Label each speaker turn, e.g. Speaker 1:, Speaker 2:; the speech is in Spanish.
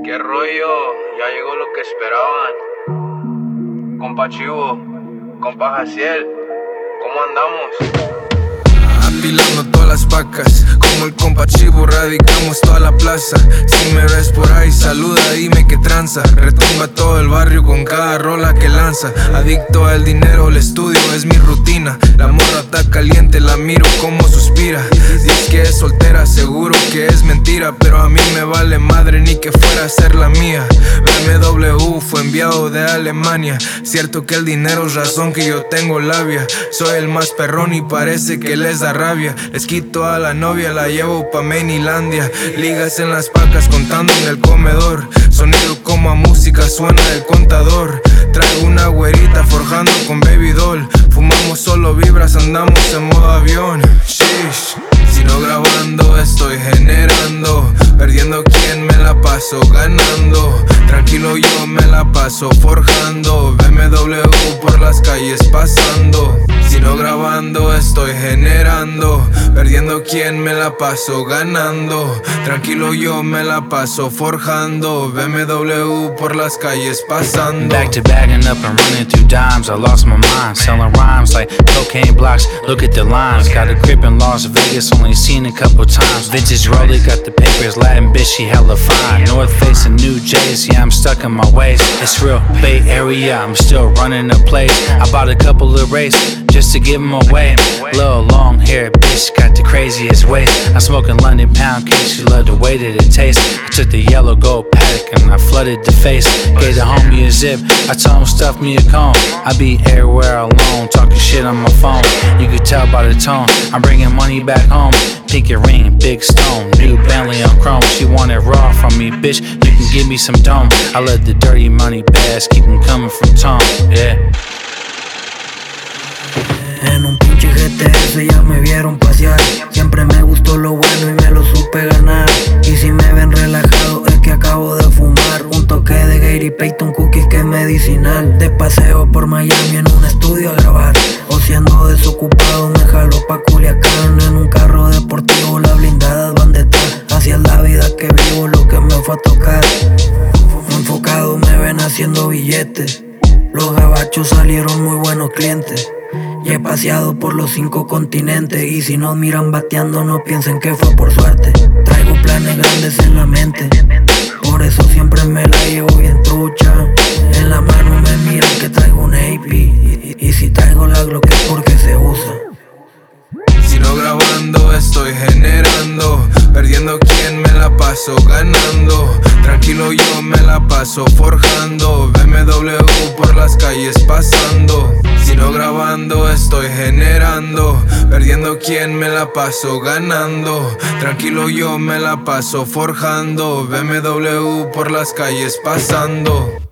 Speaker 1: ¿Qué rollo? Ya llegó lo que esperaban. Compa Chivo, compa Jaciel, ¿cómo andamos?
Speaker 2: Apilando todas las vacas, como el compa Chivo radicamos toda la plaza. Si me ves por ahí, saluda, dime que tranza. Retumba todo el barrio con cada rola que lanza. Adicto al dinero, el estudio es mi rutina. La morra está caliente, la miro como suspira. Dice que es soltera, seguro que es mentira, pero a mí me vale madre ni que fuera a ser la mía. BMW fue enviado de Alemania. Cierto que el dinero es razón que yo tengo labia. Soy el más perrón y parece que les da rabia. Les quito a la novia, la llevo pa' Mainlandia. Ligas en las pacas contando en el comedor. Sonido como a música suena el contador. Traigo una güerita forjando con baby doll. Fumamos solo vibras, andamos en modo avión. Sheesh. Si no grabando estoy generando. Perdiendo quien me la paso ganando. Tranquilo yo me la paso forjando. BMW por las calles pasando. Si no grabando estoy generando. Perdiendo quien me la paso ganando. Tranquilo yo me la paso forjando. BMW por las calles pasando.
Speaker 3: Back to bagging up and running through dimes. I lost my mind, selling rhymes like cocaine blocks. Look at the lines. Got a crib in Las Vegas, only seen a couple times. Vintage Rollie got the papers, Latin bitch, she hella fine. North Face and New J's, yeah, I'm stuck in my ways. It's real Bay Area, I'm still running the place. I bought a couple of races just to give them away. Little long hair bitch got the craziest waist. I'm smoking London pound cake, she loved the way that it tastes. I took the yellow gold paddock and I flooded the face. Gave the homie a zip, I told him stuff me a cone. I be everywhere alone, talking shit on my phone. You could tell by the tone, I'm bringing money back home. Pinky ring, big stone, new Bentley on chrome. She wanted raw from me, bitch, you can give me some dome. I let the dirty money bags keep them coming from Tom, yeah.
Speaker 4: En un pinche GTS ya me vieron pasear. Siempre me gustó lo bueno y me lo supe ganar. Y si me ven relajado es que acabo de fumar un toque de Gary Payton Cookies que es medicinal. De paseo por Miami en un estudio a grabar. O siendo desocupado me jalo pa' Culiacán. En un carro deportivo las blindadas van detrás. Así es la vida que vivo, lo que me fue a tocar. Enfocado me ven haciendo billetes. Los gabachos salieron muy buenos clientes. Y he paseado por los 5 continentes. Y si nos miran bateando no piensen que fue por suerte. Traigo planes grandes en la mente. Por eso siempre me la llevo bien trucha. En la mano me miran que traigo un AP. Y si traigo la Glock es porque se usa.
Speaker 2: Si no grabando estoy generando. Perdiendo quien me la paso ganando. Tranquilo yo me la paso forjando. BMW por las calles pasando. Si no grabando estoy generando. Perdiendo quien me la paso ganando. Tranquilo yo me la paso forjando. BMW por las calles pasando.